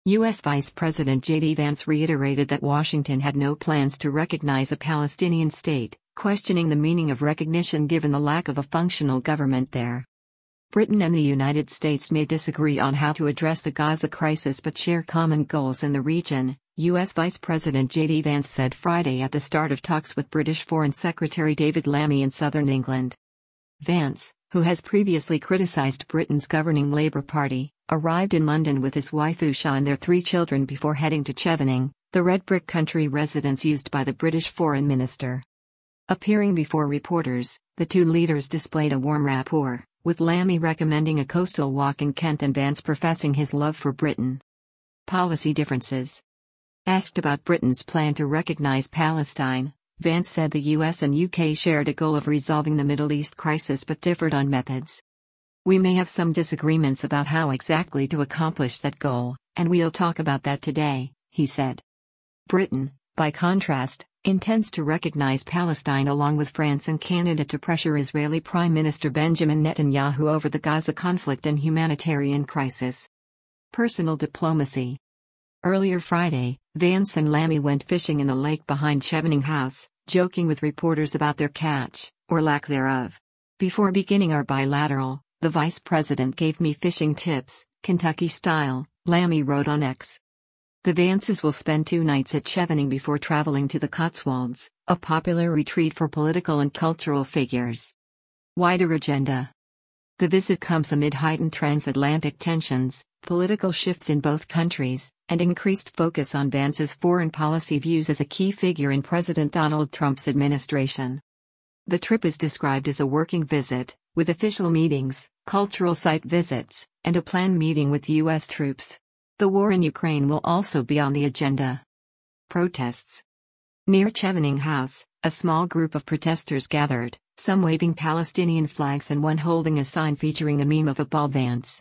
U.S. Vice President J.D. Vance reiterated that Washington had no plans to recognize a Palestinian state, questioning the meaning of recognition given the lack of a functional government there. Britain and the United States may disagree on how to address the Gaza crisis but share common goals in the region, U.S. Vice President J.D. Vance said Friday at the start of talks with British Foreign Secretary David Lammy in southern England. Vance, who has previously criticised Britain's governing Labour Party, arrived in London with his wife Usha and their 3 children before heading to Chevening, the red brick country residence used by the British Foreign Minister. Appearing before reporters, the 2 leaders displayed a warm rapport, with Lammy recommending a coastal walk in Kent and Vance professing his love for Britain. Policy differences. Asked about Britain's plan to recognize Palestine, Vance said the US and UK shared a goal of resolving the Middle East crisis but differed on methods. "We may have some disagreements about how exactly to accomplish that goal, and we'll talk about that today," he said. Britain, by contrast, intends to recognize Palestine along with France and Canada to pressure Israeli Prime Minister Benjamin Netanyahu over the Gaza conflict and humanitarian crisis. Personal diplomacy. Earlier Friday, Vance and Lammy went fishing in the lake behind Chevening House, joking with reporters about their catch, or lack thereof. "Before beginning our bilateral, the vice president gave me fishing tips, Kentucky style," Lammy wrote on X. The Vances will spend 2 nights at Chevening before traveling to the Cotswolds, a popular retreat for political and cultural figures. Wider agenda. The visit comes amid heightened transatlantic tensions, political shifts in both countries, and increased focus on Vance's foreign policy views as a key figure in President Donald Trump's administration. The trip is described as a working visit, with official meetings, cultural site visits, and a planned meeting with U.S. troops. The war in Ukraine will also be on the agenda. Protests. Near Chevening House, a small group of protesters gathered, some waving Palestinian flags and one holding a sign featuring a meme of a Paul Vance.